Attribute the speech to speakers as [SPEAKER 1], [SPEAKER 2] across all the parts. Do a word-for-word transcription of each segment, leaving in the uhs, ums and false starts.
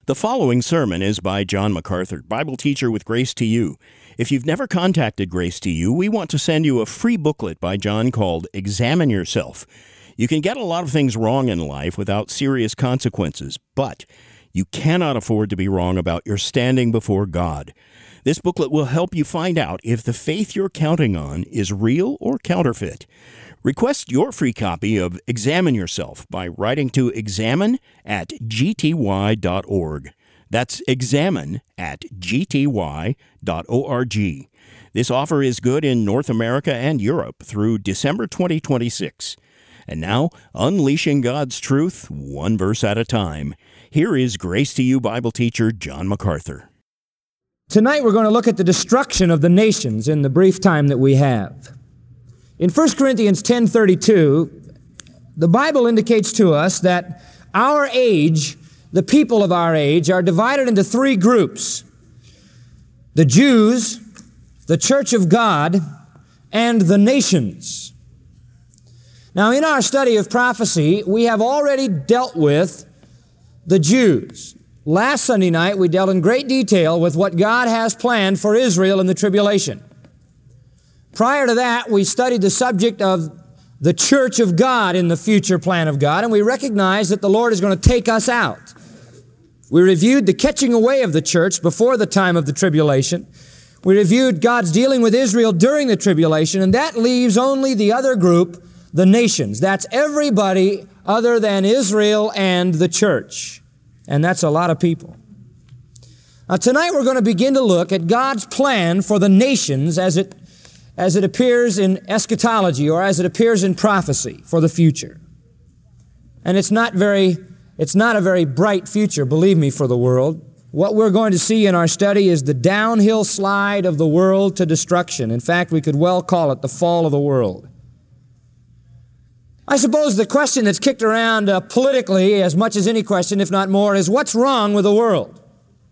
[SPEAKER 1] The following sermon is by John MacArthur, Bible teacher with Grace to You. If you've never contacted Grace to You, we want to send you a free booklet by John called Examine Yourself. You can get a lot of things wrong in life without serious consequences, but you cannot afford to be wrong about your standing before God. This booklet will help you find out if the faith you're counting on is real or counterfeit. Request your free copy of Examine Yourself by writing to examine at g t y dot org. That's examine at g t y dot org. This offer is good in North America and Europe through December twenty twenty-six. And now, unleashing God's truth, one verse at a time. Here is Grace to You Bible teacher John MacArthur.
[SPEAKER 2] Tonight we're going to look at the destruction of the nations in the brief time that we have. In First Corinthians ten thirty-two, the Bible indicates to us that our age, the people of our age, are divided into three groups: the Jews, the Church of God, and the nations. Now, in our study of prophecy, we have already dealt with the Jews. Last Sunday night, we dealt in great detail with what God has planned for Israel in the tribulation. Prior to that, we studied the subject of the church of God in the future plan of God, and we recognized that the Lord is going to take us out. We reviewed the catching away of the church before the time of the tribulation. We reviewed God's dealing with Israel during the tribulation, and that leaves only the other group, the nations. That's everybody other than Israel and the church. And that's a lot of people. Now, tonight we're going to begin to look at God's plan for the nations as it as it appears in eschatology, or as it appears in prophecy for the future. And it's not very, it's not a very bright future, believe me, for the world. What we're going to see in our study is the downhill slide of the world to destruction. In fact, we could well call it the fall of the world. I suppose the question that's kicked around uh, politically as much as any question, if not more, is what's wrong with the world?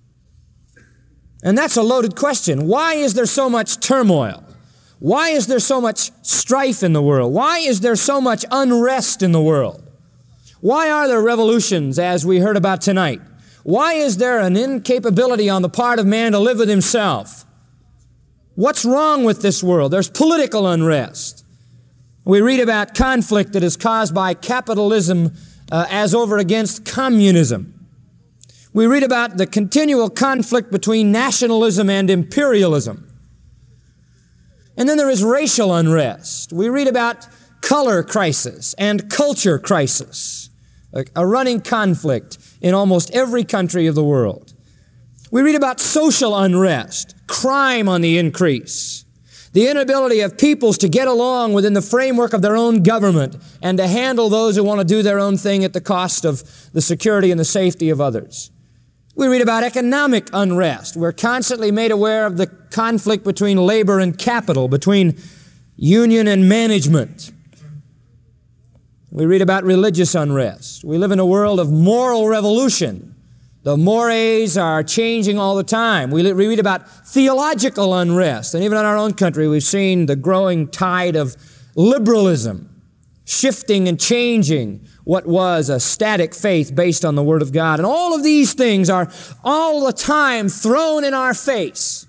[SPEAKER 2] And that's a loaded question. Why is there so much turmoil? Why is there so much strife in the world? Why is there so much unrest in the world? Why are there revolutions, as we heard about tonight? Why is there an incapability on the part of man to live with himself? What's wrong with this world? There's political unrest. We read about conflict that is caused by capitalism uh, as over against communism. We read about the continual conflict between nationalism and imperialism. And then there is racial unrest. We read about color crisis and culture crisis, a, a running conflict in almost every country of the world. We read about social unrest, crime on the increase, the inability of peoples to get along within the framework of their own government and to handle those who want to do their own thing at the cost of the security and the safety of others. We read about economic unrest. We're constantly made aware of the conflict between labor and capital, between union and management. We read about religious unrest. We live in a world of moral revolution. The mores are changing all the time. We read about theological unrest. And even in our own country, we've seen the growing tide of liberalism, shifting and changing what was a static faith based on the Word of God. And all of these things are all the time thrown in our face.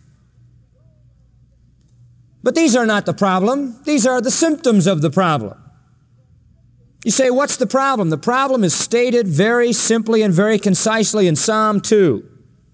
[SPEAKER 2] But these are not the problem. These are the symptoms of the problem. You say, what's the problem? The problem is stated very simply and very concisely in Psalm two.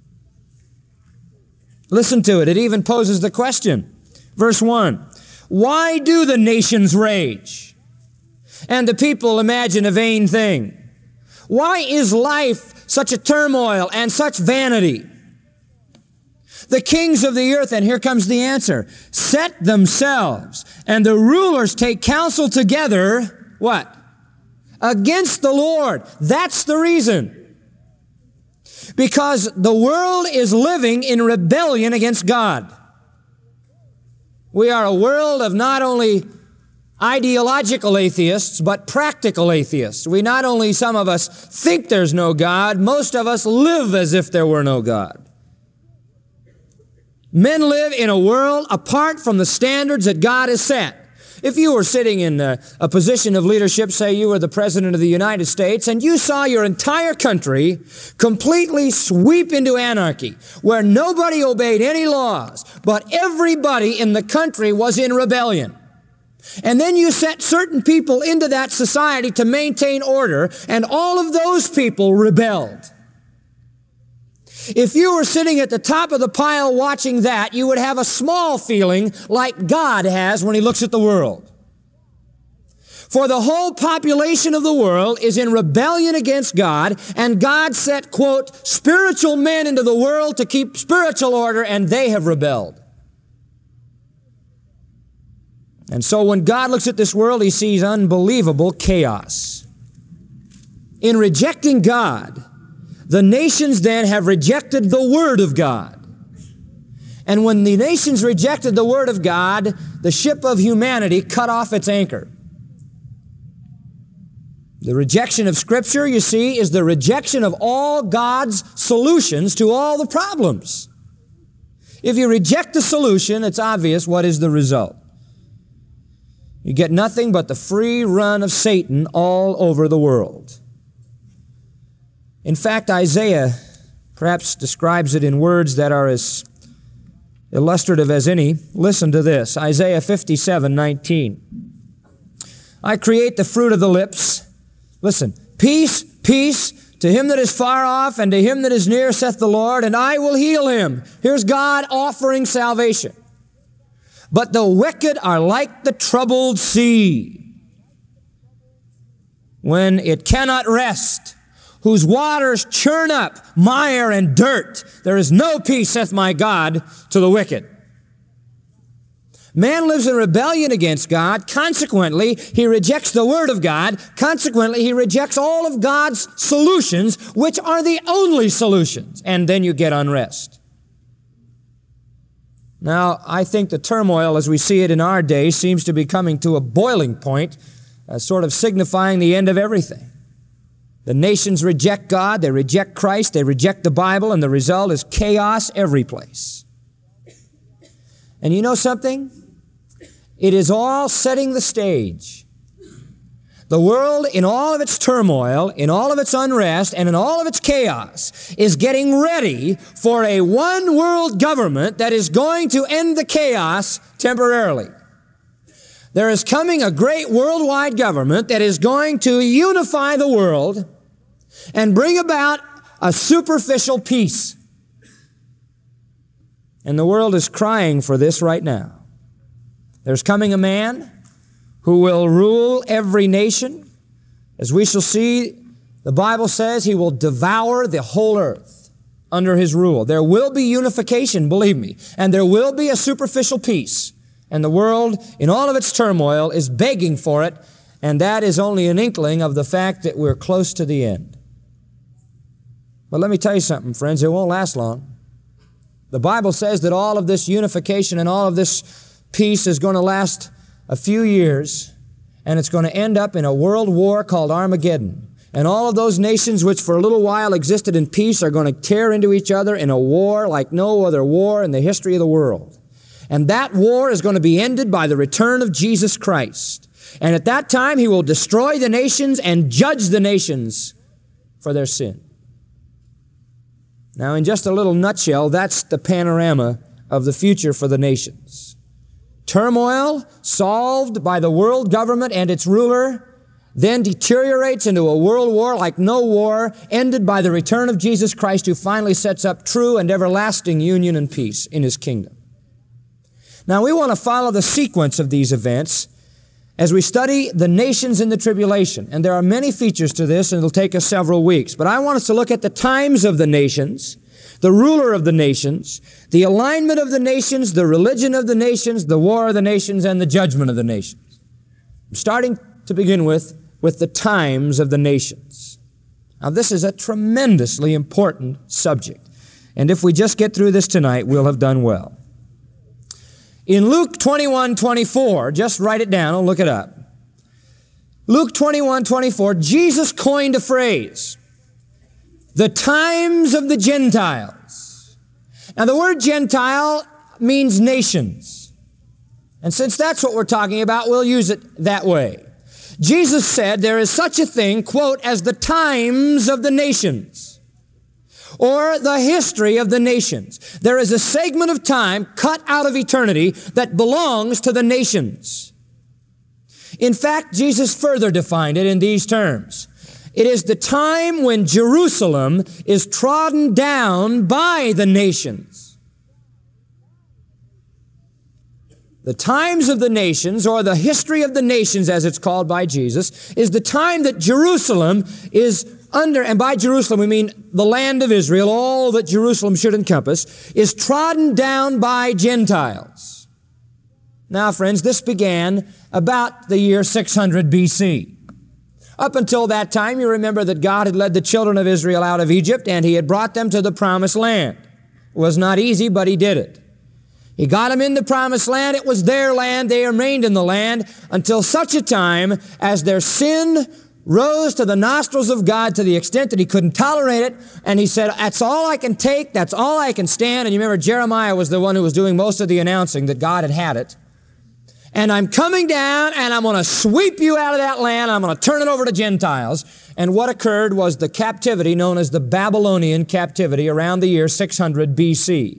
[SPEAKER 2] Listen to it. It even poses the question. Verse one, why do the nations rage? And the people imagine a vain thing. Why is life such a turmoil and such vanity? The kings of the earth, and here comes the answer, set themselves, and the rulers take counsel together, what? Against the Lord. That's the reason. Because the world is living in rebellion against God. We are a world of not only ideological atheists, but practical atheists. We not only, some of us, think there's no God, most of us live as if there were no God. Men live in a world apart from the standards that God has set. If you were sitting in a, a position of leadership, say you were the President of the United States, and you saw your entire country completely sweep into anarchy, where nobody obeyed any laws, but everybody in the country was in rebellion. And then you set certain people into that society to maintain order, and all of those people rebelled. If you were sitting at the top of the pile watching that, you would have a small feeling like God has when He looks at the world. For the whole population of the world is in rebellion against God, and God set, quote, spiritual men into the world to keep spiritual order, and they have rebelled. And so when God looks at this world, He sees unbelievable chaos. In rejecting God, the nations then have rejected the Word of God. And when the nations rejected the Word of God, the ship of humanity cut off its anchor. The rejection of Scripture, you see, is the rejection of all God's solutions to all the problems. If you reject the solution, it's obvious what is the result. You get nothing but the free run of Satan all over the world. In fact, Isaiah perhaps describes it in words that are as illustrative as any. Listen to this, Isaiah fifty-seven nineteen. I create the fruit of the lips. Listen, peace, peace to him that is far off and to him that is near, saith the Lord, and I will heal him. Here's God offering salvation. But the wicked are like the troubled sea, when it cannot rest, whose waters churn up mire and dirt. There is no peace, saith my God, to the wicked. Man lives in rebellion against God. Consequently, he rejects the Word of God. Consequently, he rejects all of God's solutions, which are the only solutions. And then you get unrest. Now, I think the turmoil as we see it in our day seems to be coming to a boiling point, uh, sort of signifying the end of everything. The nations reject God, they reject Christ, they reject the Bible, and the result is chaos every place. And you know something? It is all setting the stage. The world, in all of its turmoil, in all of its unrest, and in all of its chaos, is getting ready for a one-world government that is going to end the chaos temporarily. There is coming a great worldwide government that is going to unify the world and bring about a superficial peace. And the world is crying for this right now. There's coming a man who will rule every nation. As we shall see, the Bible says he will devour the whole earth under his rule. There will be unification, believe me, and there will be a superficial peace. And the world, in all of its turmoil, is begging for it, and that is only an inkling of the fact that we're close to the end. But let me tell you something, friends, it won't last long. The Bible says that all of this unification and all of this peace is going to last a few years, and it's going to end up in a world war called Armageddon. And all of those nations which for a little while existed in peace are going to tear into each other in a war like no other war in the history of the world. And that war is going to be ended by the return of Jesus Christ. And at that time, He will destroy the nations and judge the nations for their sin. Now, in just a little nutshell, that's the panorama of the future for the nations. Turmoil solved by the world government and its ruler, then deteriorates into a world war like no war, ended by the return of Jesus Christ, who finally sets up true and everlasting union and peace in His kingdom. Now, we want to follow the sequence of these events as we study the nations in the tribulation. And there are many features to this, and it'll take us several weeks. But I want us to look at the times of the nations, the ruler of the nations, the alignment of the nations, the religion of the nations, the war of the nations, and the judgment of the nations. I'm starting to begin with, with the times of the nations. Now, this is a tremendously important subject. And if we just get through this tonight, we'll have done well. In Luke twenty-one twenty-four, just write it down, I'll look it up. Luke twenty-one twenty-four, Jesus coined a phrase, the times of the Gentiles. Now the word Gentile means nations. And since that's what we're talking about, we'll use it that way. Jesus said there is such a thing, quote, as the times of the nations, or the history of the nations. There is a segment of time cut out of eternity that belongs to the nations. In fact, Jesus further defined it in these terms. It is the time when Jerusalem is trodden down by the nations. The times of the nations, or the history of the nations as it's called by Jesus, is the time that Jerusalem is under, and by Jerusalem we mean the land of Israel, all that Jerusalem should encompass, is trodden down by Gentiles. Now, friends, this began about the year six hundred B C. Up until that time, you remember that God had led the children of Israel out of Egypt, and He had brought them to the promised land. It was not easy, but He did it. He got them in the promised land. It was their land. They remained in the land until such a time as their sin rose to the nostrils of God to the extent that He couldn't tolerate it. And He said, that's all I can take. That's all I can stand. And you remember Jeremiah was the one who was doing most of the announcing that God had had it. And I'm coming down and I'm going to sweep you out of that land. I'm going to turn it over to Gentiles. And what occurred was the captivity known as the Babylonian captivity around the year six hundred B C.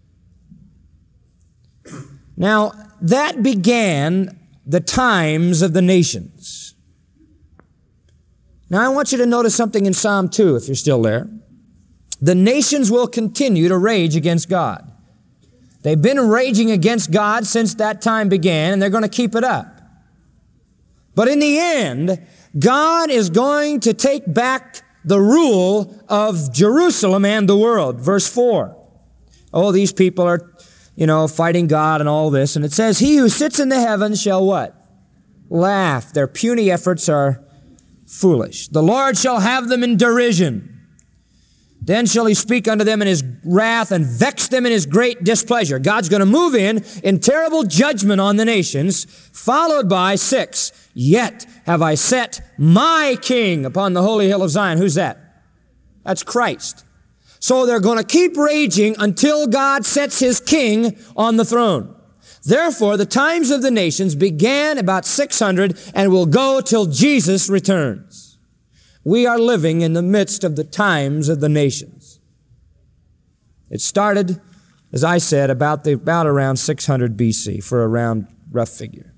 [SPEAKER 2] Now, that began the times of the nations. Now, I want you to notice something in Psalm two, if you're still there. The nations will continue to rage against God. They've been raging against God since that time began, and they're going to keep it up. But in the end, God is going to take back the rule of Jerusalem and the world. Verse four. Oh, these people are, you know, fighting God and all this. And it says, he who sits in the heavens shall what? Laugh. Their puny efforts are foolish. The Lord shall have them in derision. Then shall He speak unto them in His wrath and vex them in His great displeasure. God's going to move in in terrible judgment on the nations, followed by six. Yet have I set my King upon the holy hill of Zion. Who's that? That's Christ. So they're going to keep raging until God sets His King on the throne. Therefore, the times of the nations began about six hundred and will go till Jesus returns. We are living in the midst of the times of the nations. It started, as I said, about, the, about around six hundred B C, for a round, rough figure.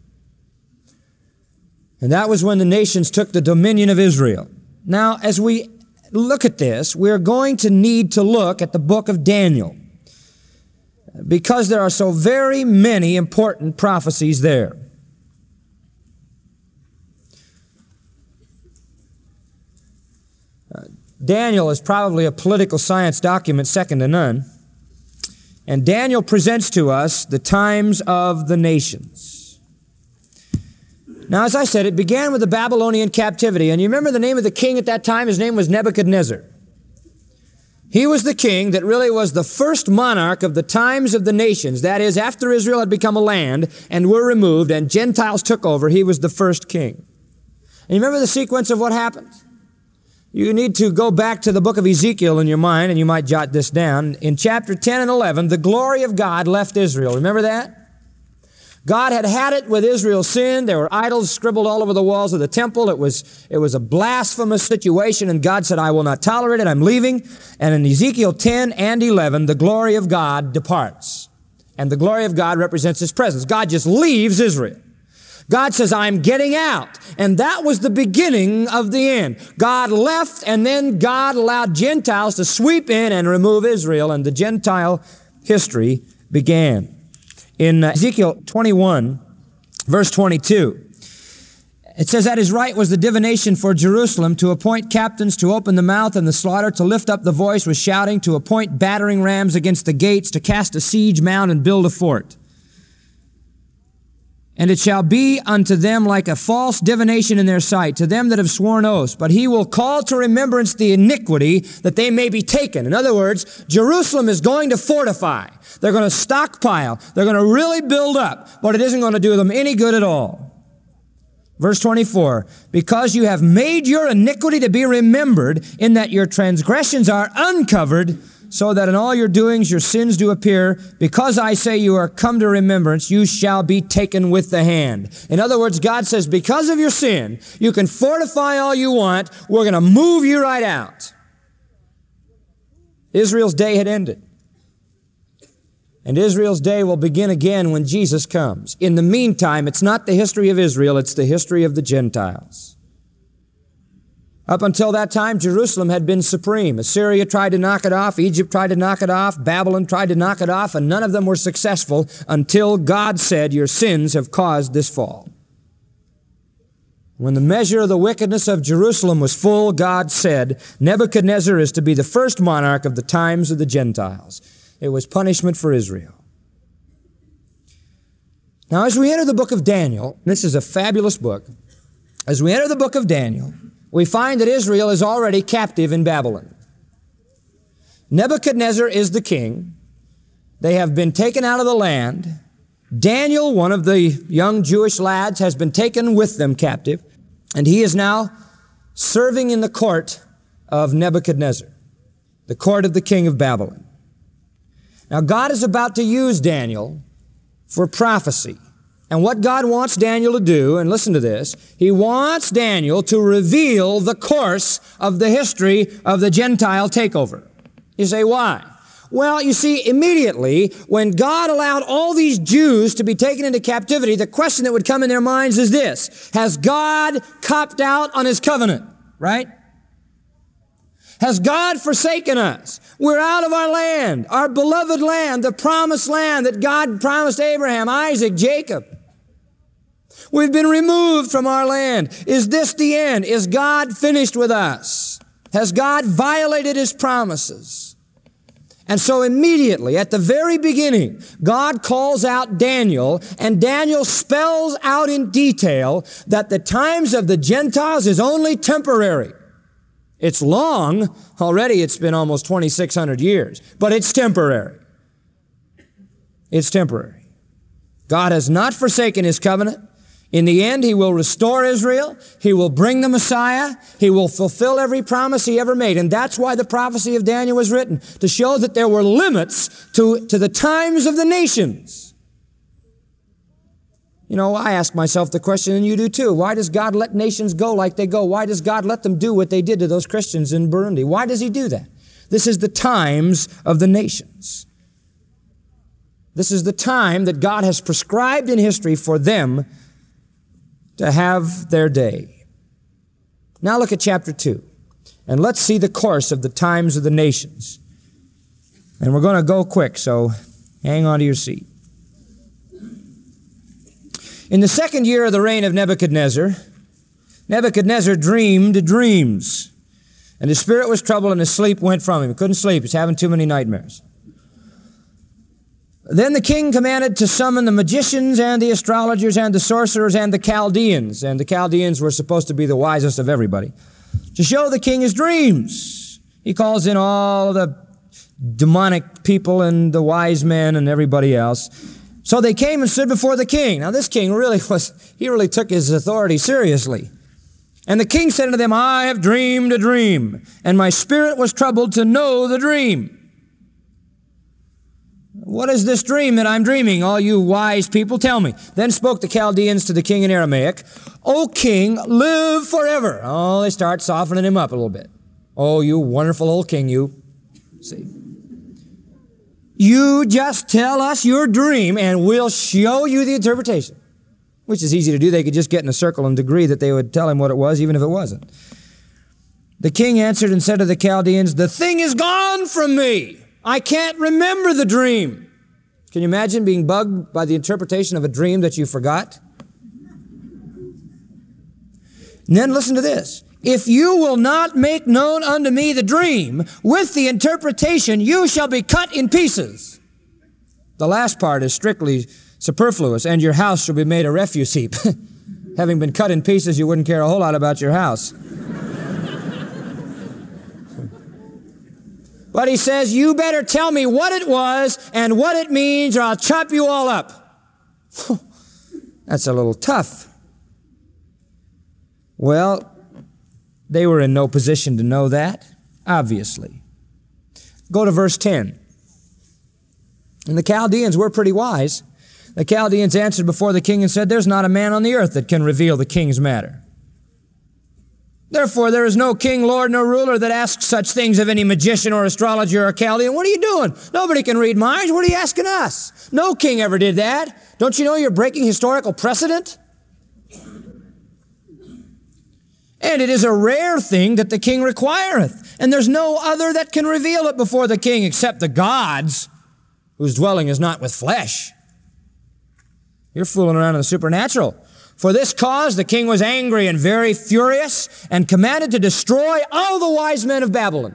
[SPEAKER 2] And that was when the nations took the dominion of Israel. Now, as we look at this, we're going to need to look at the book of Daniel, because there are so very many important prophecies there. Uh, Daniel is probably a political science document second to none. And Daniel presents to us the times of the nations. Now, as I said, it began with the Babylonian captivity. And you remember the name of the king at that time? His name was Nebuchadnezzar. He was the king that really was the first monarch of the times of the nations. That is, after Israel had become a land and were removed and Gentiles took over, he was the first king. And you remember the sequence of what happened? You need to go back to the book of Ezekiel in your mind, and you might jot this down. In chapter ten and eleven, the glory of God left Israel. Remember that? God had had it with Israel's sin. There were idols scribbled all over the walls of the temple. It was, it was a blasphemous situation, and God said, I will not tolerate it. I'm leaving. And in Ezekiel ten and eleven, the glory of God departs. And the glory of God represents His presence. God just leaves Israel. God says, I'm getting out. And that was the beginning of the end. God left, and then God allowed Gentiles to sweep in and remove Israel, and the Gentile history began. In Ezekiel twenty-one, verse twenty-two, it says, at His right was the divination for Jerusalem, to appoint captains, to open the mouth and the slaughter, to lift up the voice with shouting, to appoint battering rams against the gates, to cast a siege mound and build a fort. And it shall be unto them like a false divination in their sight, to them that have sworn oaths. But He will call to remembrance the iniquity, that they may be taken. In other words, Jerusalem is going to fortify. They're going to stockpile. They're going to really build up. But it isn't going to do them any good at all. Verse twenty-four, because you have made your iniquity to be remembered, in that your transgressions are uncovered, so that in all your doings your sins do appear. Because I say you are come to remembrance, you shall be taken with the hand. In other words, God says, because of your sin, you can fortify all you want. We're going to move you right out. Israel's day had ended. And Israel's day will begin again when Jesus comes. In the meantime, it's not the history of Israel, it's the history of the Gentiles. Up until that time, Jerusalem had been supreme. Assyria tried to knock it off, Egypt tried to knock it off, Babylon tried to knock it off, and none of them were successful until God said, your sins have caused this fall. When the measure of the wickedness of Jerusalem was full, God said, Nebuchadnezzar is to be the first monarch of the times of the Gentiles. It was punishment for Israel. Now, as we enter the book of Daniel, this is a fabulous book. As we enter the book of Daniel, we find that Israel is already captive in Babylon. Nebuchadnezzar is the king. They have been taken out of the land. Daniel, one of the young Jewish lads, has been taken with them captive, and he is now serving in the court of Nebuchadnezzar, the court of the king of Babylon. Now, God is about to use Daniel for prophecy. And what God wants Daniel to do, and listen to this, He wants Daniel to reveal the course of the history of the Gentile takeover. You say, why? Well, you see, immediately, when God allowed all these Jews to be taken into captivity, the question that would come in their minds is this: has God copped out on His covenant? Right? Has God forsaken us? We're out of our land, our beloved land, the promised land that God promised Abraham, Isaac, Jacob. We've been removed from our land. Is this the end? Is God finished with us? Has God violated His promises? And so immediately, at the very beginning, God calls out Daniel, and Daniel spells out in detail that the times of the Gentiles is only temporary. It's long. Already it's been almost twenty-six hundred years, but it's temporary. It's temporary. God has not forsaken His covenant. In the end, He will restore Israel. He will bring the Messiah. He will fulfill every promise He ever made. And that's why the prophecy of Daniel was written, to show that there were limits to, to the times of the nations. You know, I ask myself the question, and you do too. Why does God let nations go like they go? Why does God let them do what they did to those Christians in Burundi? Why does He do that? This is the times of the nations. This is the time that God has prescribed in history for them to have their day. Now look at chapter two, and let's see the course of the times of the nations. And we're going to go quick, so hang on to your seat. In the second year of the reign of Nebuchadnezzar, Nebuchadnezzar dreamed dreams, and his spirit was troubled, and his sleep went from him. He couldn't sleep. He's having too many nightmares. Then the king commanded to summon the magicians and the astrologers and the sorcerers and the Chaldeans, and the Chaldeans were supposed to be the wisest of everybody, to show the king his dreams. He calls in all of the demonic people and the wise men and everybody else. So they came and stood before the king. Now this king really was, he really took his authority seriously. And the king said unto them, I have dreamed a dream, and my spirit was troubled to know the dream. What is this dream that I'm dreaming? All you wise people, tell me. Then spoke the Chaldeans to the king in Aramaic, O king, live forever. Oh, they start softening him up a little bit. Oh, you wonderful old king, you. See. You just tell us your dream and we'll show you the interpretation. Which is easy to do. They could just get in a circle and agree that they would tell him what it was, even if it wasn't. The king answered and said to the Chaldeans, the thing is gone from me. I can't remember the dream. Can you imagine being bugged by the interpretation of a dream that you forgot? And then listen to this. If you will not make known unto me the dream with the interpretation, you shall be cut in pieces. The last part is strictly superfluous, and your house shall be made a refuse heap. Having been cut in pieces, you wouldn't care a whole lot about your house. But he says, you better tell me what it was and what it means, or I'll chop you all up. That's a little tough. Well, they were in no position to know that, obviously. Go to verse ten. And the Chaldeans were pretty wise. The Chaldeans answered before the king and said, there's not a man on the earth that can reveal the king's matter. Therefore, there is no king, lord, nor ruler that asks such things of any magician or astrologer or Chaldean. What are you doing? Nobody can read minds. What are you asking us? No king ever did that. Don't you know you're breaking historical precedent? And it is a rare thing that the king requireth. And there's no other that can reveal it before the king except the gods, whose dwelling is not with flesh. You're fooling around in the supernatural. For this cause the king was angry and very furious and commanded to destroy all the wise men of Babylon.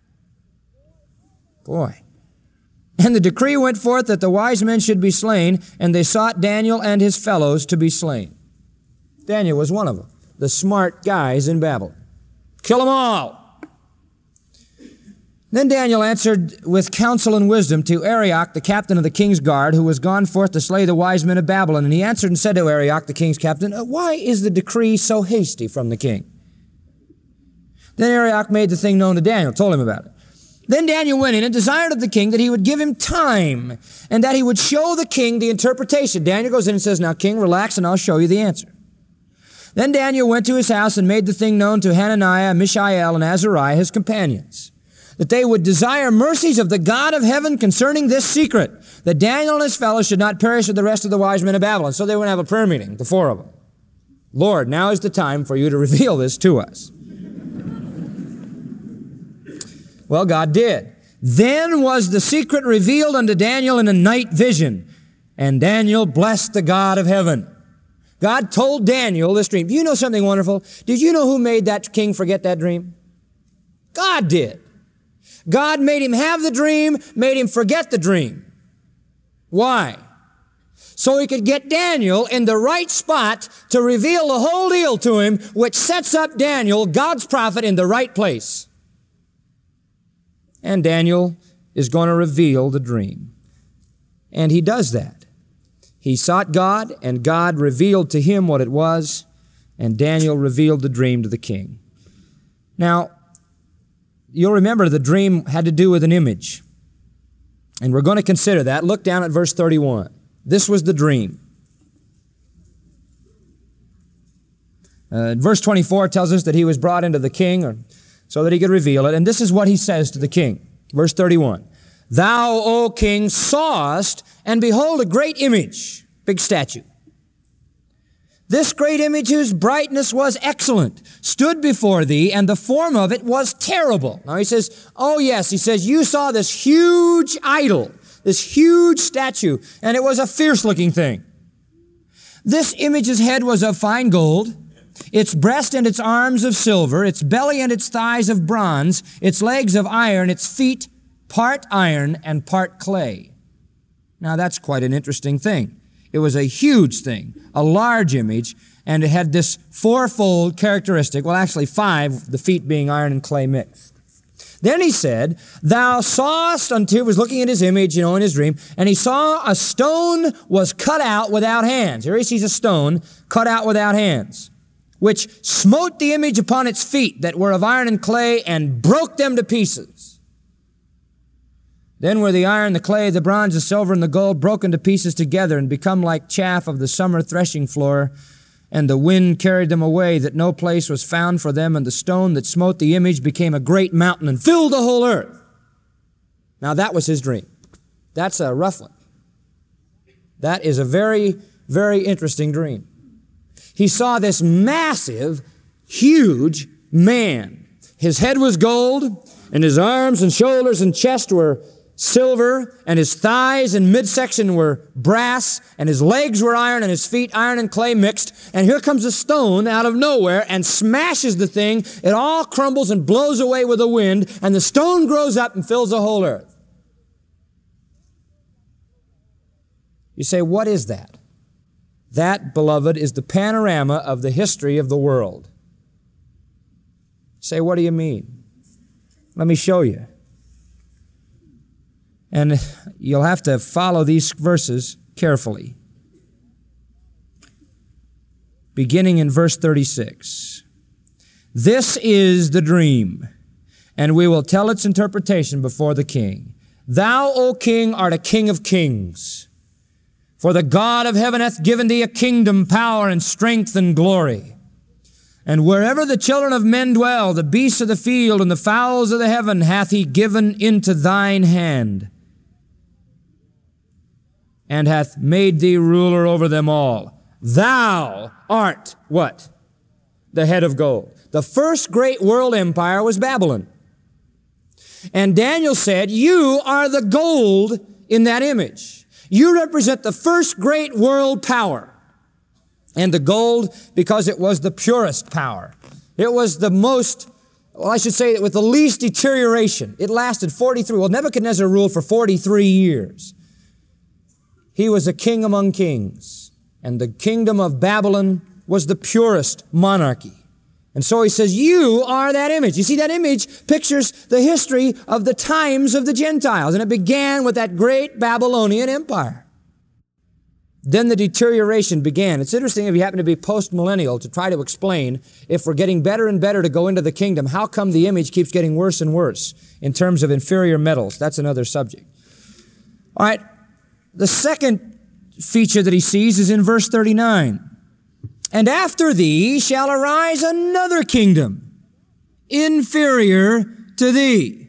[SPEAKER 2] Boy. And the decree went forth that the wise men should be slain, and they sought Daniel and his fellows to be slain. Daniel was one of them, the smart guys in Babylon. Kill them all. Then Daniel answered with counsel and wisdom to Arioch, the captain of the king's guard, who was gone forth to slay the wise men of Babylon. And he answered and said to Arioch, the king's captain, why is the decree so hasty from the king? Then Arioch made the thing known to Daniel, told him about it. Then Daniel went in and desired of the king that he would give him time and that he would show the king the interpretation. Daniel goes in and says, now, king, relax and I'll show you the answer. Then Daniel went to his house and made the thing known to Hananiah, Mishael, and Azariah, his companions, that they would desire mercies of the God of heaven concerning this secret, that Daniel and his fellows should not perish with the rest of the wise men of Babylon. So they would have a prayer meeting, the four of them. Lord, now is the time for you to reveal this to us. Well, God did. Then was the secret revealed unto Daniel in a night vision, and Daniel blessed the God of heaven. God told Daniel this dream. Do you know something wonderful? Did you know who made that king forget that dream? God did. God made him have the dream, made him forget the dream. Why? So he could get Daniel in the right spot to reveal the whole deal to him, which sets up Daniel, God's prophet, in the right place. And Daniel is going to reveal the dream. And he does that. He sought God, and God revealed to him what it was, and Daniel revealed the dream to the king. Now, you'll remember the dream had to do with an image. And we're going to consider that. Look down at verse thirty-one. This was the dream. Uh, verse twenty-four tells us that he was brought into the king or, so that he could reveal it. And this is what he says to the king. Verse thirty-one. Thou, O king, sawest, and behold, a great image, big statue. This great image, whose brightness was excellent, stood before thee, and the form of it was terrible. Now he says, oh yes, he says, you saw this huge idol, this huge statue, and it was a fierce-looking thing. This image's head was of fine gold, its breast and its arms of silver, its belly and its thighs of bronze, its legs of iron, its feet part iron and part clay. Now that's quite an interesting thing. It was a huge thing, a large image, and it had this fourfold characteristic, well actually five, the feet being iron and clay mixed. Then he said, thou sawest, until he was looking at his image, you know, in his dream, and he saw a stone was cut out without hands. Here he sees a stone cut out without hands, which smote the image upon its feet that were of iron and clay and broke them to pieces. Then were the iron, the clay, the bronze, the silver, and the gold broken to pieces together and become like chaff of the summer threshing floor, and the wind carried them away, that no place was found for them, and the stone that smote the image became a great mountain and filled the whole earth. Now that was his dream. That's a rough one. That is a very, very interesting dream. He saw this massive, huge man. His head was gold, and his arms and shoulders and chest were silver, and his thighs and midsection were brass, and his legs were iron, and his feet iron and clay mixed. And here comes a stone out of nowhere and smashes the thing. It all crumbles and blows away with the wind, and the stone grows up and fills the whole earth. You say, what is that? That, beloved, is the panorama of the history of the world. You say, what do you mean? Let me show you. And you'll have to follow these verses carefully. Beginning in verse thirty-six. This is the dream. and we will tell its interpretation before the king. Thou, O king, art a king of kings. For the God of heaven hath given thee a kingdom, power, and strength, and glory. And wherever the children of men dwell, the beasts of the field and the fowls of the heaven hath he given into thine hand, and hath made thee ruler over them all. Thou art what? The head of gold. The first great world empire was Babylon. And Daniel said, you are the gold in that image. You represent the first great world power. And the gold, because it was the purest power. It was the most, well, I should say, with the least deterioration. It lasted forty-three. Well, Nebuchadnezzar ruled for forty-three years. He was a king among kings. And the kingdom of Babylon was the purest monarchy. And so he says, you are that image. You see, that image pictures the history of the times of the Gentiles. And it began with that great Babylonian empire. Then the deterioration began. It's interesting if you happen to be post-millennial to try to explain, if we're getting better and better to go into the kingdom, how come the image keeps getting worse and worse in terms of inferior metals? That's another subject. All right. The second feature that he sees is in verse thirty-nine. And after thee shall arise another kingdom, inferior to thee.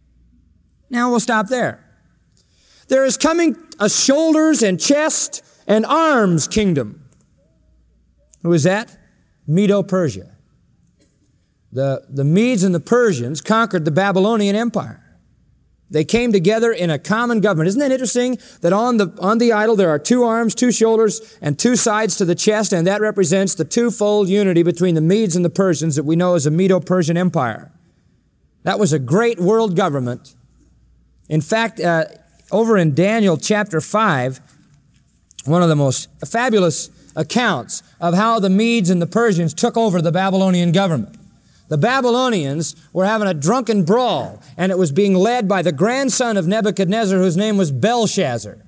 [SPEAKER 2] Now we'll stop there. There is coming a shoulders and chest and arms kingdom. Who is that? Medo-Persia. The, the Medes and the Persians conquered the Babylonian Empire. They came together in a common government. Isn't that interesting that on the, on the idol there are two arms, two shoulders, and two sides to the chest, and that represents the twofold unity between the Medes and the Persians that we know as the Medo-Persian Empire. That was a great world government. In fact, uh, over in Daniel chapter five, one of the most fabulous accounts of how the Medes and the Persians took over the Babylonian government. The Babylonians were having a drunken brawl, and it was being led by the grandson of Nebuchadnezzar, whose name was Belshazzar.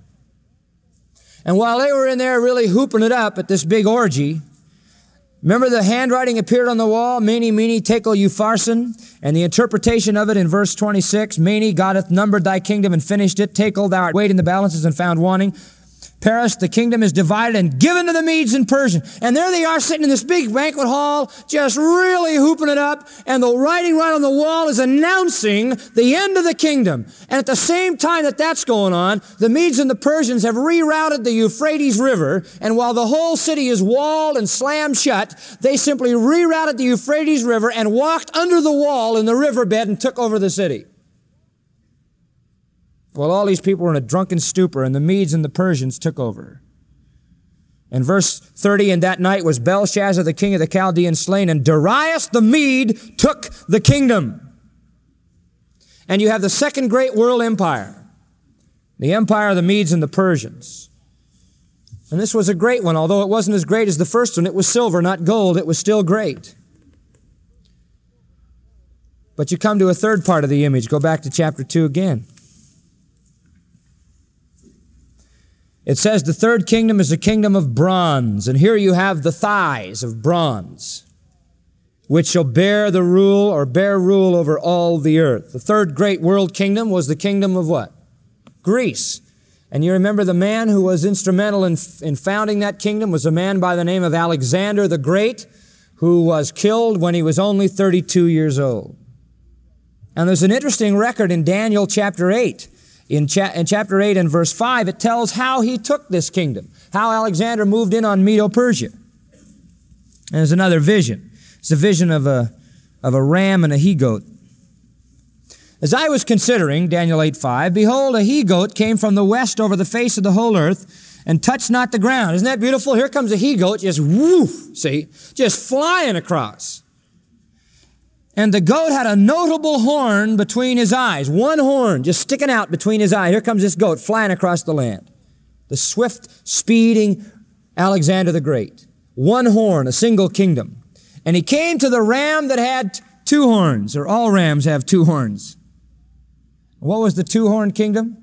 [SPEAKER 2] And while they were in there really hooping it up at this big orgy, remember the handwriting appeared on the wall, Mene, Mene, Tekel, Upharsin, and the interpretation of it in verse twenty-six, Mene, God hath numbered thy kingdom and finished it. Tekel, thou art weighed in the balances and found wanting. Paris, the kingdom is divided and given to the Medes and Persians. And there they are sitting in this big banquet hall, just really hooping it up. And the writing right on the wall is announcing the end of the kingdom. And at the same time that that's going on, the Medes and the Persians have rerouted the Euphrates River. And while the whole city is walled and slammed shut, they simply rerouted the Euphrates River and walked under the wall in the riverbed and took over the city. Well, all these people were in a drunken stupor, and the Medes and the Persians took over. And verse thirty, and that night was Belshazzar, the king of the Chaldeans, slain, and Darius the Mede took the kingdom. And you have the second great world empire, the empire of the Medes and the Persians. And this was a great one, although it wasn't as great as the first one. It was silver, not gold. It was still great. But you come to a third part of the image. Go back to chapter two again. It says the third kingdom is a kingdom of bronze, and here you have the thighs of bronze, which shall bear the rule or bear rule over all the earth. The third great world kingdom was the kingdom of what? Greece. And you remember the man who was instrumental in, in founding that kingdom was a man by the name of Alexander the Great, who was killed when he was only thirty-two years old. And there's an interesting record in Daniel chapter eight. In, cha- in chapter eight and verse five, it tells how he took this kingdom, how Alexander moved in on Medo-Persia. And there's another vision. It's a vision of a, of a ram and a he-goat. As I was considering, Daniel eight five, behold, a he-goat came from the west over the face of the whole earth and touched not the ground. Isn't that beautiful? Here comes a he-goat, just woof, see, just flying across. And the goat had a notable horn between his eyes. One horn just sticking out between his eyes. Here comes this goat flying across the land. The swift, speeding Alexander the Great. One horn, a single kingdom. And he came to the ram that had two horns, or all rams have two horns. What was the two-horned kingdom?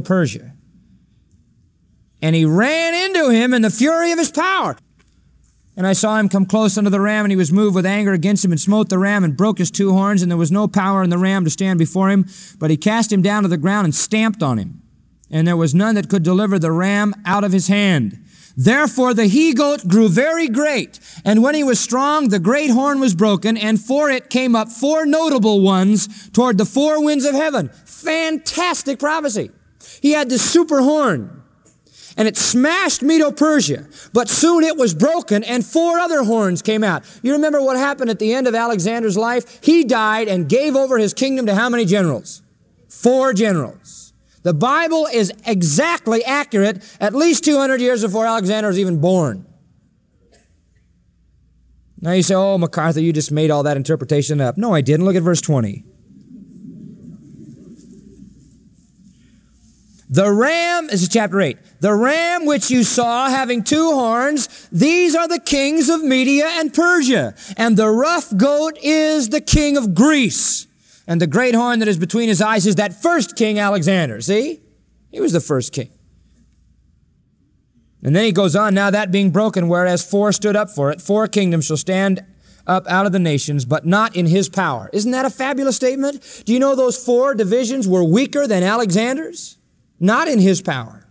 [SPEAKER 2] Medo-Persia. And he ran into him in the fury of his power. And I saw him come close unto the ram, and he was moved with anger against him, and smote the ram, and broke his two horns, and there was no power in the ram to stand before him, but he cast him down to the ground and stamped on him. And there was none that could deliver the ram out of his hand. Therefore the he-goat grew very great, and when he was strong, the great horn was broken, and for it came up four notable ones toward the four winds of heaven. Fantastic prophecy. He had this super horn, and it smashed Medo-Persia, but soon it was broken, and four other horns came out. You remember what happened at the end of Alexander's life? He died and gave over his kingdom to how many generals? Four generals. The Bible is exactly accurate at least two hundred years before Alexander was even born. Now you say, oh, MacArthur, you just made all that interpretation up. No, I didn't. Look at verse twenty. The ram, this is chapter eight, the ram which you saw having two horns, these are the kings of Media and Persia, and the rough goat is the king of Greece, and the great horn that is between his eyes is that first king Alexander. See? He was the first king. And then he goes on, now that being broken, whereas four stood up for it, four kingdoms shall stand up out of the nations, but not in his power. Isn't that a fabulous statement? Do you know those four divisions were weaker than Alexander's? Not in his power.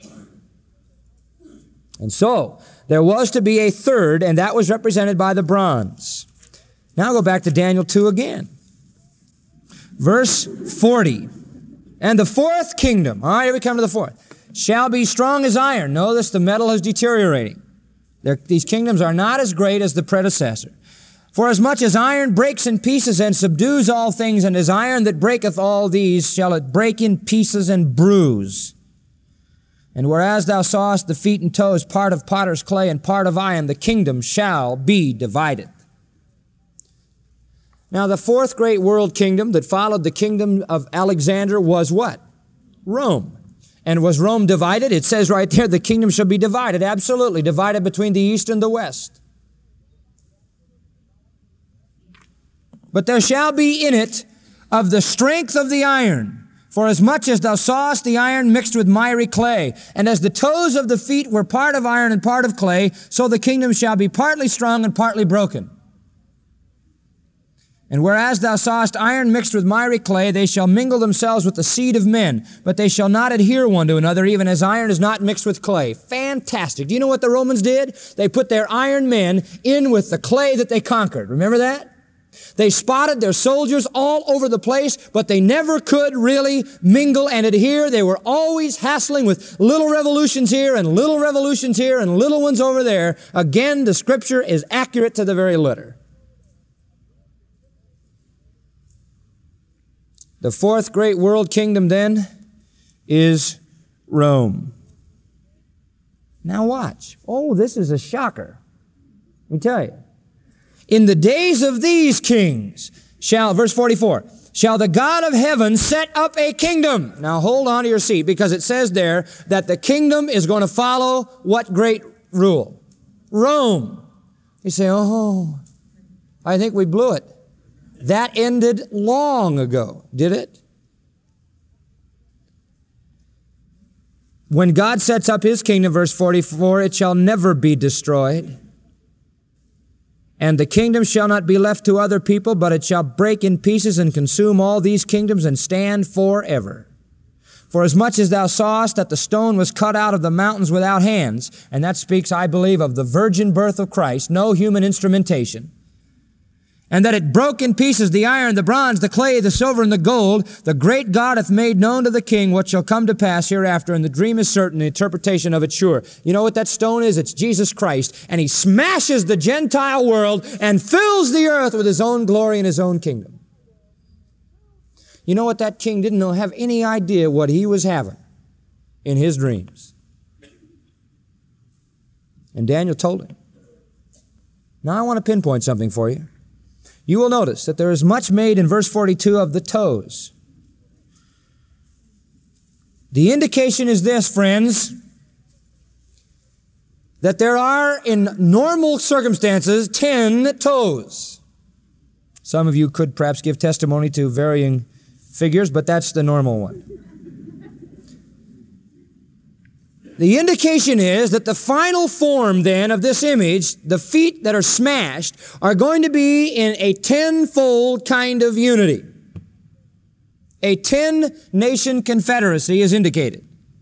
[SPEAKER 2] And so, there was to be a third, and that was represented by the bronze. Now go back to Daniel two again. Verse forty. And the fourth kingdom, all right, here we come to the fourth, shall be strong as iron. Notice the metal is deteriorating. They're, these kingdoms are not as great as the predecessor. For as much as iron breaks in pieces and subdues all things, and as iron that breaketh all these, shall it break in pieces and bruise. And whereas thou sawest the feet and toes, part of potter's clay and part of iron, the kingdom shall be divided. Now the fourth great world kingdom that followed the kingdom of Alexander was what? Rome. And was Rome divided? It says right there, the kingdom shall be divided. Absolutely, divided between the east and the west. But there shall be in it of the strength of the iron, for as much as thou sawest the iron mixed with miry clay, and as the toes of the feet were part of iron and part of clay, so the kingdom shall be partly strong and partly broken. And whereas thou sawest iron mixed with miry clay, they shall mingle themselves with the seed of men, but they shall not adhere one to another, even as iron is not mixed with clay. Fantastic. Do you know what the Romans did? They put their iron men in with the clay that they conquered. Remember that? They spotted their soldiers all over the place, but they never could really mingle and adhere. They were always hassling with little revolutions here and little revolutions here and little ones over there. Again, the scripture is accurate to the very letter. The fourth great world kingdom then is Rome. Now watch. Oh, this is a shocker. Let me tell you. In the days of these kings shall, verse forty-four, shall the God of heaven set up a kingdom. Now hold on to your seat, because it says there that the kingdom is going to follow what great rule? Rome. You say, oh, I think we blew it. That ended long ago, did it? When God sets up his kingdom, verse forty-four, it shall never be destroyed. And the kingdom shall not be left to other people, but it shall break in pieces and consume all these kingdoms and stand forever. For as much as thou sawest that the stone was cut out of the mountains without hands, and that speaks, I believe, of the virgin birth of Christ, no human instrumentation, and that it broke in pieces the iron, the bronze, the clay, the silver, and the gold, the great God hath made known to the king what shall come to pass hereafter, and the dream is certain, the interpretation of it sure. You know what that stone is? It's Jesus Christ, and he smashes the Gentile world and fills the earth with his own glory and his own kingdom. You know what? That king didn't know, have any idea what he was having in his dreams. And Daniel told him. Now I want to pinpoint something for you. You will notice that there is much made in verse forty-two of the toes. The indication is this, friends, that there are, in normal circumstances, ten toes. Some of you could perhaps give testimony to varying figures, but that's the normal one. The indication is that the final form then of this image, the feet that are smashed, are going to be in a tenfold kind of unity. A ten-nation confederacy is indicated.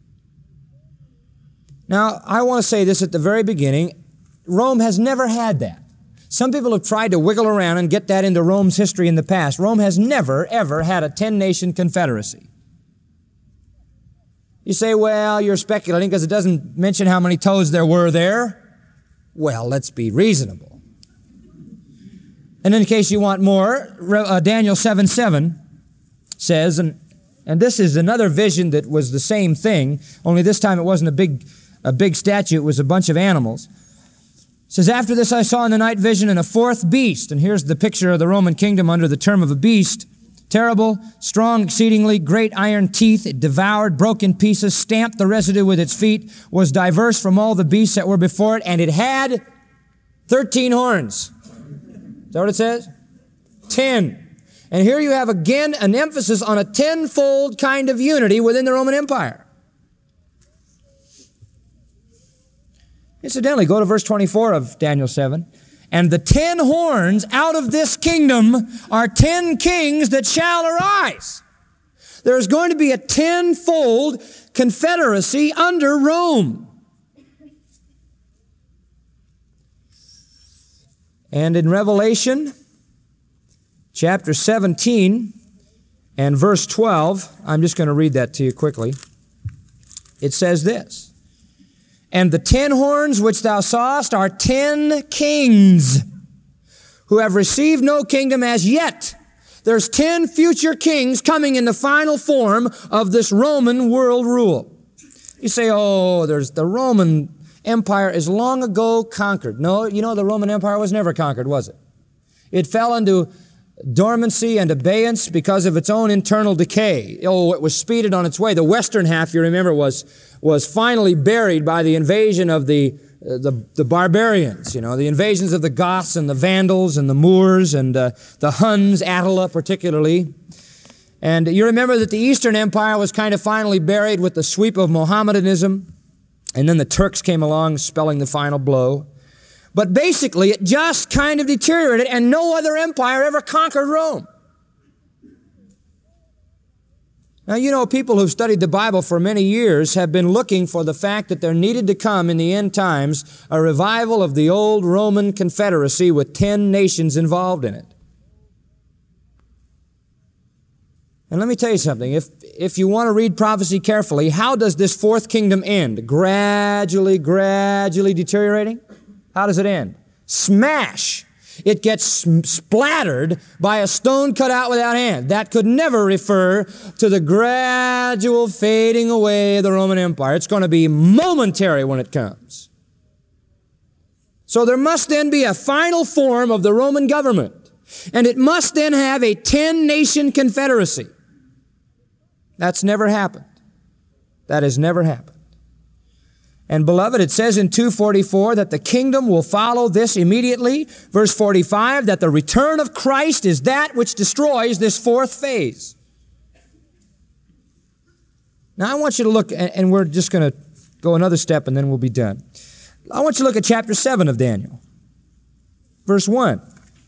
[SPEAKER 2] Now, I want to say this at the very beginning. Rome has never had that. Some people have tried to wiggle around and get that into Rome's history in the past. Rome has never, ever had a ten-nation confederacy. You say, well, you're speculating because it doesn't mention how many toes there were there. Well, let's be reasonable. And in case you want more, uh, Daniel seven seven says, and, and this is another vision that was the same thing, only this time it wasn't a big, a big statue, it was a bunch of animals. It says, after this I saw in the night vision and a fourth beast, and here's the picture of the Roman kingdom under the term of a beast, terrible, strong, exceedingly, great iron teeth, it devoured, broke in pieces, stamped the residue with its feet, was diverse from all the beasts that were before it, and it had thirteen horns. Is that what it says? Ten. And here you have again an emphasis on a tenfold kind of unity within the Roman Empire. Incidentally, go to verse twenty-four of Daniel seven. And the ten horns out of this kingdom are ten kings that shall arise. There's going to be a tenfold confederacy under Rome. And in Revelation chapter seventeen and verse twelve, I'm just going to read that to you quickly. It says this. And the ten horns which thou sawest are ten kings who have received no kingdom as yet. There's ten future kings coming in the final form of this Roman world rule. You say, oh, there's the Roman Empire is long ago conquered. No, you know, the Roman Empire was never conquered, was it? It fell into dormancy and abeyance because of its own internal decay. Oh, it was speeded on its way. The western half, you remember, was, was finally buried by the invasion of the, uh, the, the barbarians, you know, the invasions of the Goths and the Vandals and the Moors and uh, the Huns, Attila particularly. And you remember that the Eastern Empire was kind of finally buried with the sweep of Mohammedanism, and then the Turks came along spelling the final blow. But basically, it just kind of deteriorated, and no other empire ever conquered Rome. Now, you know, people who've studied the Bible for many years have been looking for the fact that there needed to come in the end times a revival of the old Roman Confederacy with ten nations involved in it. And let me tell you something. If, if you want to read prophecy carefully, how does this fourth kingdom end? Gradually, gradually deteriorating? How does it end? Smash. It gets splattered by a stone cut out without hand. That could never refer to the gradual fading away of the Roman Empire. It's going to be momentary when it comes. So there must then be a final form of the Roman government. And it must then have a ten-nation confederacy. That's never happened. That has never happened. And beloved, it says in two forty-four that the kingdom will follow this immediately. Verse forty-five, that the return of Christ is that which destroys this fourth phase. Now I want you to look, and we're just going to go another step and then we'll be done. I want you to look at chapter seven of Daniel. Verse one.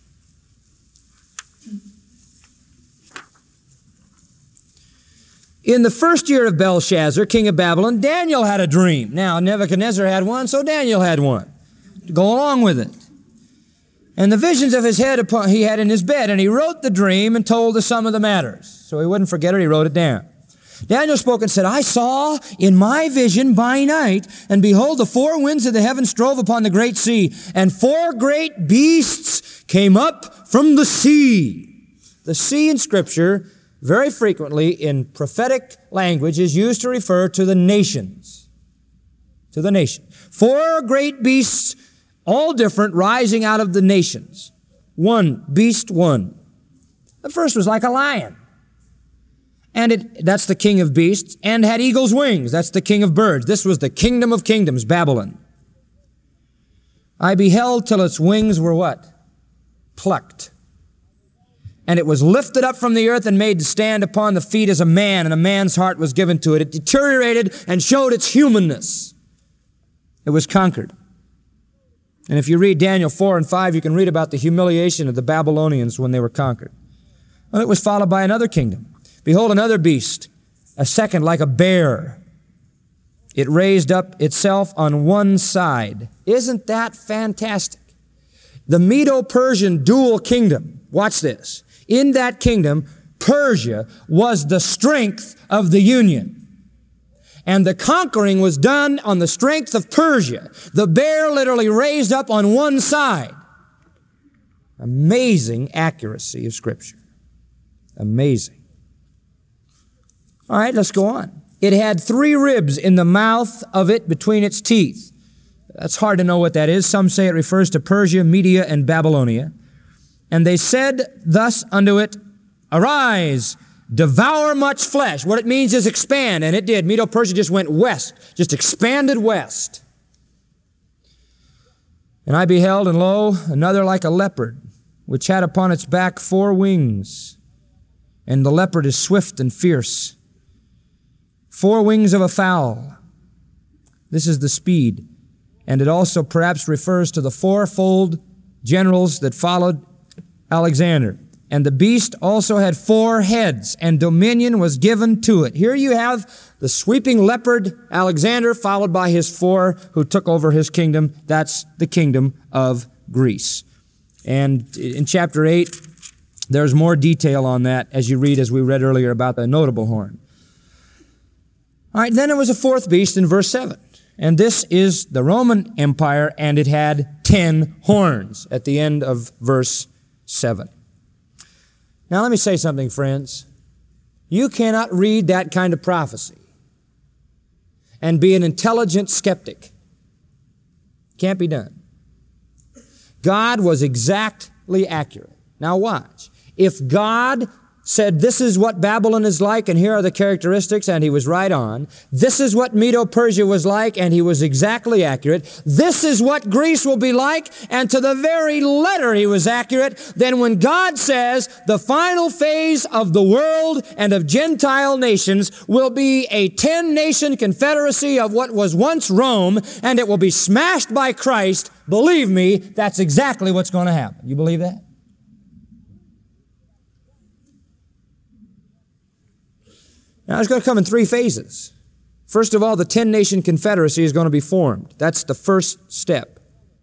[SPEAKER 2] In the first year of Belshazzar, king of Babylon, Daniel had a dream. Now, Nebuchadnezzar had one, so Daniel had one. To go along with it. And the visions of his head upon, he had in his bed, and he wrote the dream and told the sum of the matters. So he wouldn't forget it, he wrote it down. Daniel spoke and said, I saw in my vision by night, and behold, the four winds of the heavens strove upon the great sea, and four great beasts came up from the sea. The sea in Scripture, very frequently in prophetic language, is used to refer to the nations. To the nation. Four great beasts, all different, rising out of the nations. One, beast one. The first was like a lion. And it, that's the king of beasts, and had eagle's wings. That's the king of birds. This was the kingdom of kingdoms, Babylon. I beheld till its wings were what? Plucked. And it was lifted up from the earth and made to stand upon the feet as a man, and a man's heart was given to it. It deteriorated and showed its humanness. It was conquered. And if you read Daniel four and five, you can read about the humiliation of the Babylonians when they were conquered. Well, it was followed by another kingdom. Behold, another beast, a second like a bear. It raised up itself on one side. Isn't that fantastic? The Medo-Persian dual kingdom. Watch this. In that kingdom, Persia was the strength of the union. And the conquering was done on the strength of Persia. The bear literally raised up on one side. Amazing accuracy of Scripture. Amazing. All right, let's go on. It had three ribs in the mouth of it between its teeth. That's hard to know what that is. Some say it refers to Persia, Media, and Babylonia. And they said thus unto it, Arise, devour much flesh. What it means is expand, and it did. Medo-Persia just went west, just expanded west. And I beheld, and lo, another like a leopard, which had upon its back four wings. And the leopard is swift and fierce. Four wings of a fowl. This is the speed. And it also perhaps refers to the fourfold generals that followed Alexander. And the beast also had four heads, and dominion was given to it. Here you have the sweeping leopard, Alexander, followed by his four who took over his kingdom. That's the kingdom of Greece. And in chapter eight, there's more detail on that as you read, as we read earlier, about the notable horn. All right, then there was a fourth beast in verse seven. And this is the Roman Empire, and it had ten horns at the end of verse seven. Now let me say something, friends. You cannot read that kind of prophecy and be an intelligent skeptic. Can't be done. God was exactly accurate. Now watch. If God said, this is what Babylon is like, and here are the characteristics, and he was right on. This is what Medo-Persia was like, and he was exactly accurate. This is what Greece will be like, and to the very letter he was accurate. Then when God says the final phase of the world and of Gentile nations will be a ten-nation confederacy of what was once Rome, and it will be smashed by Christ, believe me, that's exactly what's going to happen. You believe that? Now, it's going to come in three phases. First of all, the ten-nation confederacy is going to be formed. That's the first step.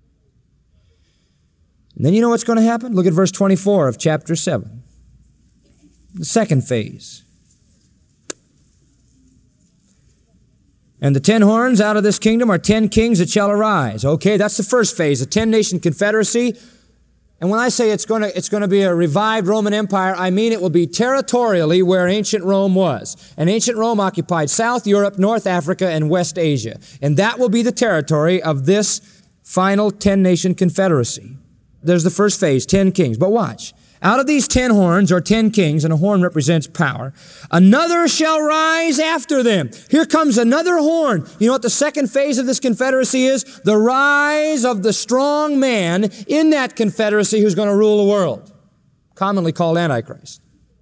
[SPEAKER 2] And then you know what's going to happen? Look at verse twenty-four of chapter seven. The second phase. And the ten horns out of this kingdom are ten kings that shall arise. Okay, that's the first phase, a ten-nation confederacy. And when I say it's going to, it's going to be a revived Roman Empire, I mean it will be territorially where ancient Rome was. And ancient Rome occupied South Europe, North Africa, and West Asia. And that will be the territory of this final ten-nation confederacy. There's the first phase, ten kings. But watch. Out of these ten horns, or ten kings, and a horn represents power, another shall rise after them. Here comes another horn. You know what the second phase of this confederacy is? The rise of the strong man in that confederacy who's going to rule the world, commonly called Antichrist.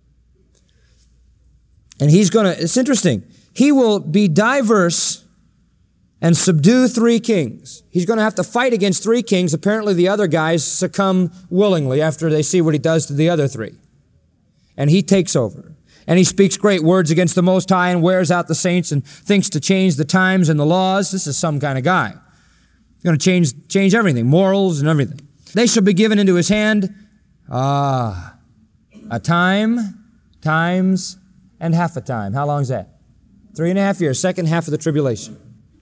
[SPEAKER 2] And he's going to, it's interesting, he will be diverse and subdue three kings. He's going to have to fight against three kings. Apparently the other guys succumb willingly after they see what he does to the other three. And he takes over. And he speaks great words against the Most High and wears out the saints and thinks to change the times and the laws. This is some kind of guy. He's going to change, change everything, morals and everything. They shall be given into his hand, ah, a time, times, and half a time. How long is that? Three and a half years, second half of the tribulation.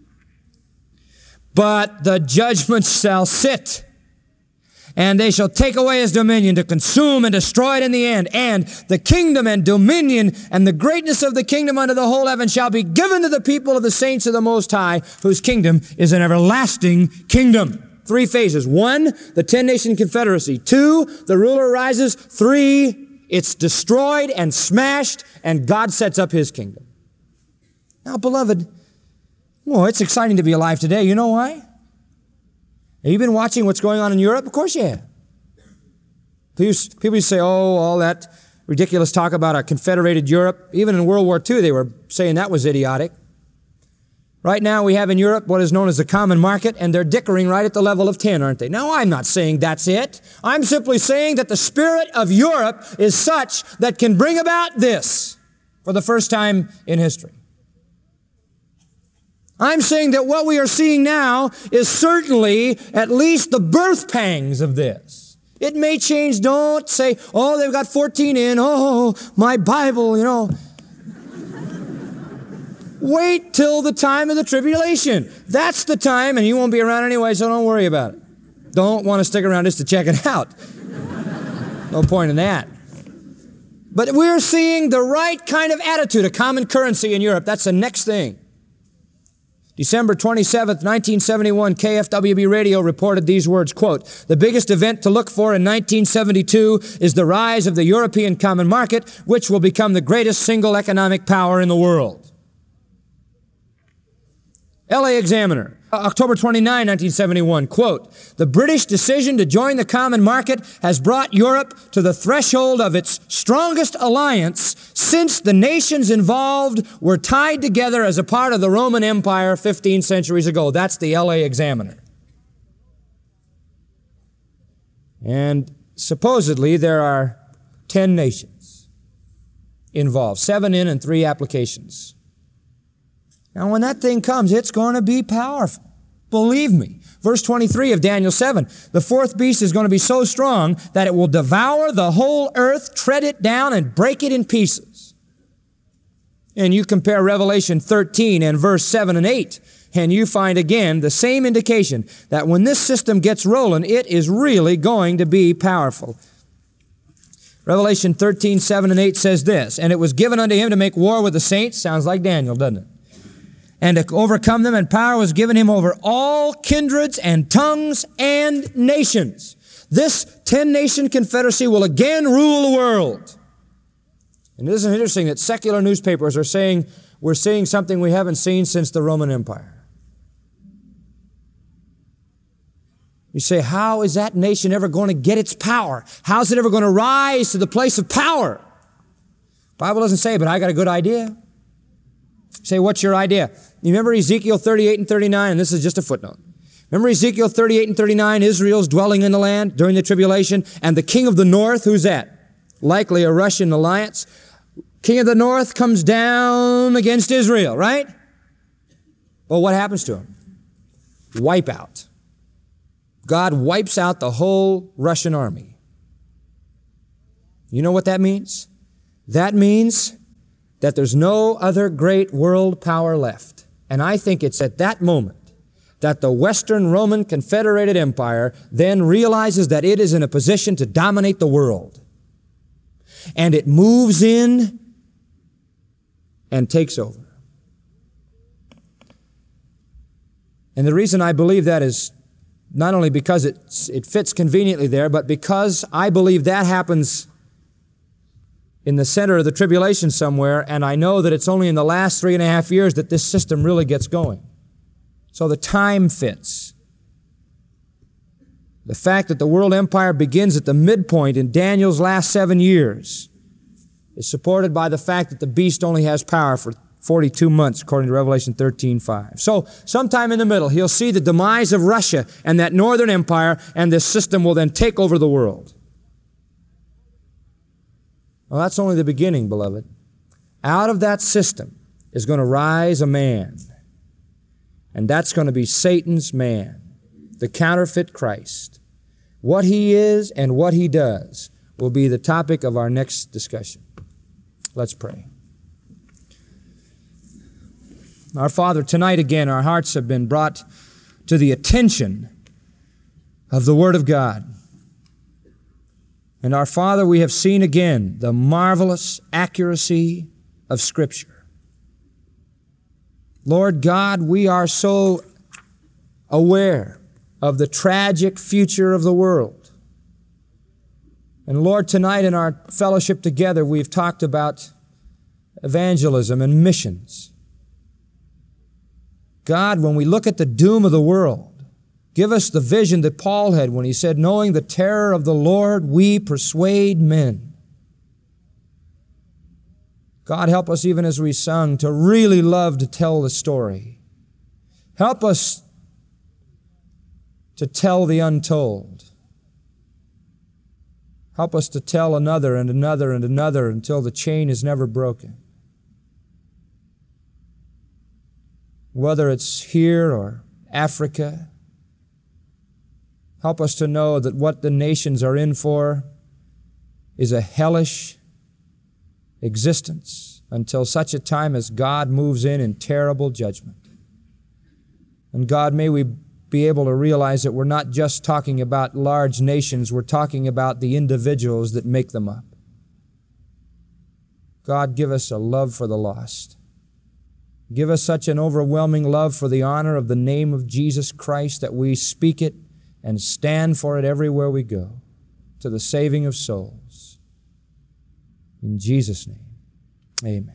[SPEAKER 2] But the judgment shall sit, and they shall take away his dominion to consume and destroy it in the end. And the kingdom and dominion and the greatness of the kingdom under the whole heaven shall be given to the people of the saints of the Most High, whose kingdom is an everlasting kingdom. Three phases. One, the ten-nation confederacy. Two, the ruler rises. Three, it's destroyed and smashed, and God sets up his kingdom. Now, beloved, well, it's exciting to be alive today. You know why? Have you been watching what's going on in Europe? Of course you have. People, people say, oh, all that ridiculous talk about a confederated Europe. Even in World War Two, they were saying that was idiotic. Right now we have in Europe what is known as the common market, and they're dickering right at the level of ten, aren't they? Now, I'm not saying that's it. I'm simply saying that the spirit of Europe is such that can bring about this for the first time in history. I'm saying that what we are seeing now is certainly at least the birth pangs of this. It may change. Don't say, oh, they've got fourteen in. Oh, my Bible, you know. Wait till the time of the tribulation. That's the time, and you won't be around anyway, so don't worry about it. Don't want to stick around just to check it out. No point in that. But we're seeing the right kind of attitude, a common currency in Europe. That's the next thing. December twenty-seventh, nineteen seventy-one, K F W B Radio reported these words, quote, "The biggest event to look for in nineteen seventy-two is the rise of the European common market, which will become the greatest single economic power in the world." L A Examiner, October twenty-ninth, nineteen seventy-one, quote, "The British decision to join the common market has brought Europe to the threshold of its strongest alliance since the nations involved were tied together as a part of the Roman Empire fifteen centuries ago." That's the L A Examiner. And supposedly there are ten nations involved, seven in and three applications. Now, when that thing comes, it's going to be powerful. Believe me. Verse twenty-three of Daniel seven, "The fourth beast is going to be so strong that it will devour the whole earth, tread it down, and break it in pieces." And you compare Revelation thirteen and verse seven and eight, and you find again the same indication that when this system gets rolling, it is really going to be powerful. Revelation thirteen, seven and eight says this, "And it was given unto him to make war with the saints." Sounds like Daniel, doesn't it? "And to overcome them, and power was given him over all kindreds and tongues and nations." This ten-nation confederacy will again rule the world. And isn't it interesting that secular newspapers are saying we're seeing something we haven't seen since the Roman Empire? You say, how is that nation ever going to get its power? How's it ever going to rise to the place of power? The Bible doesn't say, but I got a good idea. Say, what's your idea? You remember Ezekiel thirty-eight and thirty-nine, and this is just a footnote. Remember Ezekiel thirty-eight and thirty-nine, Israel's dwelling in the land during the tribulation, and the king of the north, who's that? Likely a Russian alliance. King of the north comes down against Israel, right? Well, what happens to him? Wipe out. God wipes out the whole Russian army. You know what that means? That means that there's no other great world power left. And I think it's at that moment that the Western Roman Confederated Empire then realizes that it is in a position to dominate the world. And it moves in and takes over. And the reason I believe that is not only because it, it fits conveniently there, but because I believe that happens in the center of the tribulation somewhere, and I know that it's only in the last three and a half years that this system really gets going. So the time fits. The fact that the world empire begins at the midpoint in Daniel's last seven years is supported by the fact that the beast only has power for forty-two months, according to Revelation thirteen five. So sometime in the middle, he'll see the demise of Russia and that northern empire, and this system will then take over the world. Well, that's only the beginning, beloved. Out of that system is going to rise a man. And that's going to be Satan's man, the counterfeit Christ. What he is and what he does will be the topic of our next discussion. Let's pray. Our Father, tonight again, our hearts have been brought to the attention of the Word of God. And our Father, we have seen again the marvelous accuracy of Scripture. Lord God, we are so aware of the tragic future of the world. And Lord, tonight in our fellowship together, we've talked about evangelism and missions. God, when we look at the doom of the world, give us the vision that Paul had when he said, knowing the terror of the Lord, we persuade men. God, help us even as we sung to really love to tell the story Help us to tell the untold. Help us to tell another and another and another until the chain is never broken. Whether it's here or Africa, help us to know that what the nations are in for is a hellish existence until such a time as God moves in in terrible judgment. And God, may we be able to realize that we're not just talking about large nations, we're talking about the individuals that make them up. God, give us a love for the lost. Give us such an overwhelming love for the honor of the name of Jesus Christ that we speak it and stand for it everywhere we go, to the saving of souls. In Jesus' name, amen.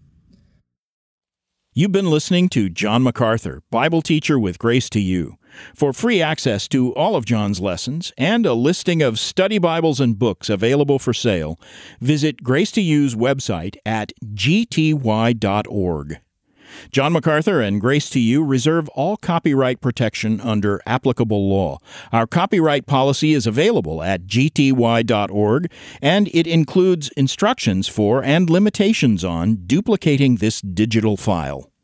[SPEAKER 1] You've been listening to John MacArthur, Bible teacher with Grace to You. For free access to all of John's lessons and a listing of study Bibles and books available for sale, visit Grace to You's website at g t y dot org. John MacArthur and Grace to You reserve all copyright protection under applicable law. Our copyright policy is available at g t y dot org, and it includes instructions for and limitations on duplicating this digital file.